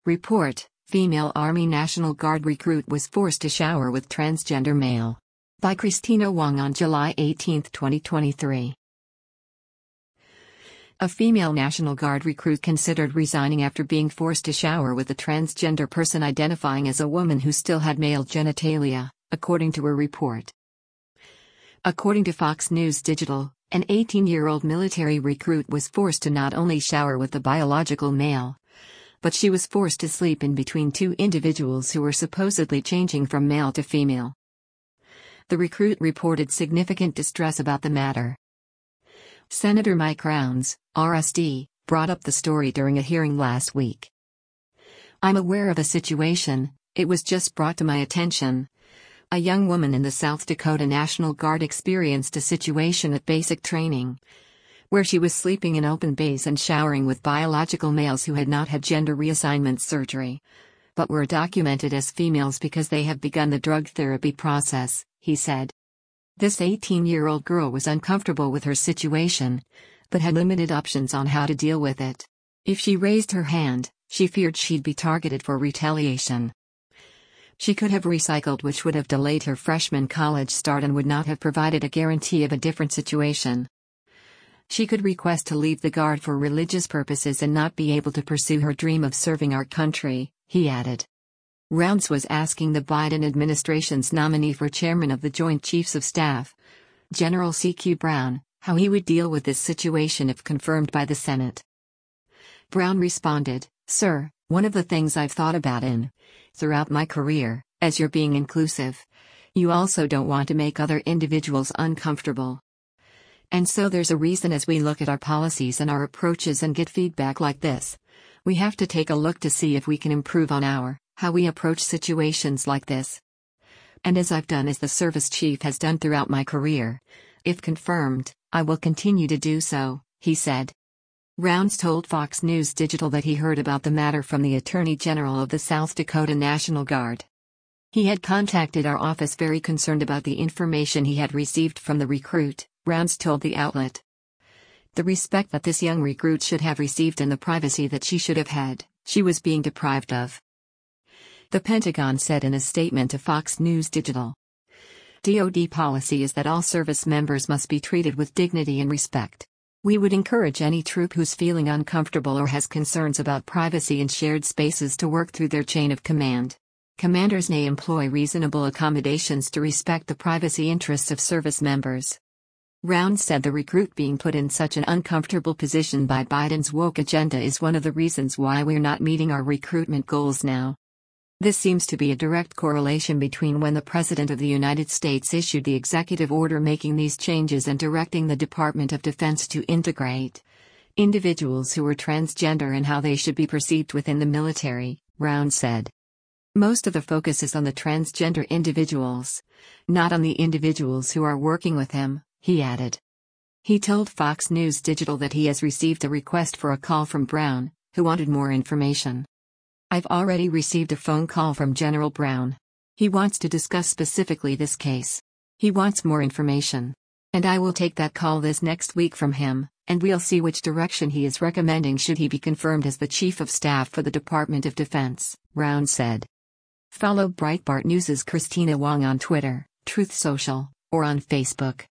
Report: Female Army National Guard recruit was forced to shower with transgender male. By Christina Wong on July 18, 2023. A female National Guard recruit considered resigning after being forced to shower with a transgender person identifying as a woman who still had male genitalia, according to a report. According to Fox News Digital, an 18-year-old military recruit was forced to not only shower with the biological male, but she was forced to sleep in between two individuals who were supposedly changing from male to female. The recruit reported significant distress about the matter. Senator Mike Rounds, RSD, brought up the story during a hearing last week. "I'm aware of a situation, it was just brought to my attention. A young woman in the South Dakota National Guard experienced a situation at basic training, where she was sleeping in open bays and showering with biological males who had not had gender reassignment surgery, but were documented as females because they have begun the drug therapy process," he said. This 18-year-old girl was uncomfortable with her situation, but had limited options on how to deal with it. If she raised her hand, she feared she'd be targeted for retaliation. She could have recycled, which would have delayed her freshman college start and would not have provided a guarantee of a different situation. She could request to leave the Guard for religious purposes and not be able to pursue her dream of serving our country, he added. Rounds was asking the Biden administration's nominee for chairman of the Joint Chiefs of Staff, General C.Q. Brown, how he would deal with this situation if confirmed by the Senate. Brown responded, "Sir, one of the things I've thought about throughout my career, as you're being inclusive, you also don't want to make other individuals uncomfortable. And so there's a reason as we look at our policies and our approaches and get feedback like this, we have to take a look to see if we can improve on how we approach situations like this. And as I've done, as the service chief has done throughout my career, if confirmed, I will continue to do so," he said. Rounds told Fox News Digital that he heard about the matter from the Attorney General of the South Dakota National Guard. He had contacted our office very concerned about the information he had received from the recruit, Rounds told the outlet. The respect that this young recruit should have received and the privacy that she should have had, she was being deprived of. The Pentagon said in a statement to Fox News Digital. DoD policy is that all service members must be treated with dignity and respect. We would encourage any troop who's feeling uncomfortable or has concerns about privacy in shared spaces to work through their chain of command. Commanders may employ reasonable accommodations to respect the privacy interests of service members. Rounds said the recruit being put in such an uncomfortable position by Biden's woke agenda is one of the reasons why we're not meeting our recruitment goals now. This seems to be a direct correlation between when the President of the United States issued the executive order making these changes and directing the Department of Defense to integrate individuals who were transgender and how they should be perceived within the military, Rounds said. Most of the focus is on the transgender individuals, not on the individuals who are working with him, he added. He told Fox News Digital that he has received a request for a call from Brown, who wanted more information. "I've already received a phone call from General Brown. He wants to discuss specifically this case. He wants more information. And I will take that call this next week from him, and we'll see which direction he is recommending should he be confirmed as the Chief of Staff for the Department of Defense," Rounds said. Follow Breitbart News' Christina Wong on Twitter, Truth Social, or on Facebook.